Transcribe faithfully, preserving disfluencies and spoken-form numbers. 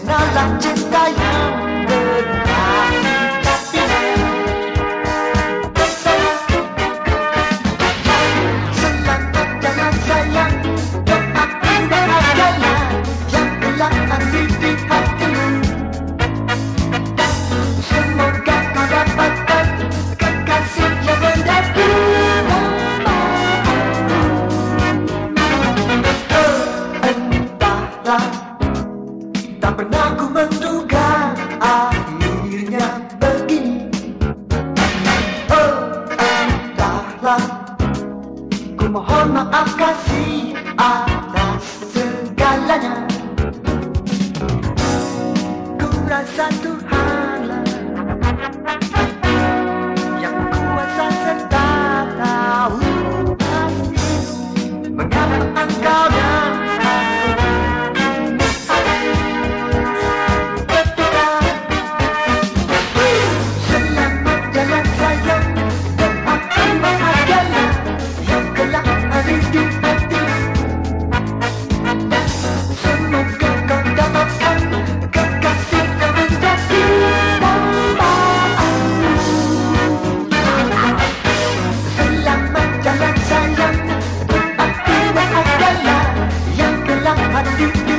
Kenalah cinta yang benar, tapi selamat jalan sayang, doakan bahagialah yang kelak nanti di hatimu. Semoga kau dapatkan kekasih yang mendaku. Entahlah, tak pernah ku menduga akhirnya begini. Oh, entahlah, ku mohon maaf kasih atas segalanya. Ku rasa Tuhanlah yang kuasa serta tahu pasti mengapa engkau dan you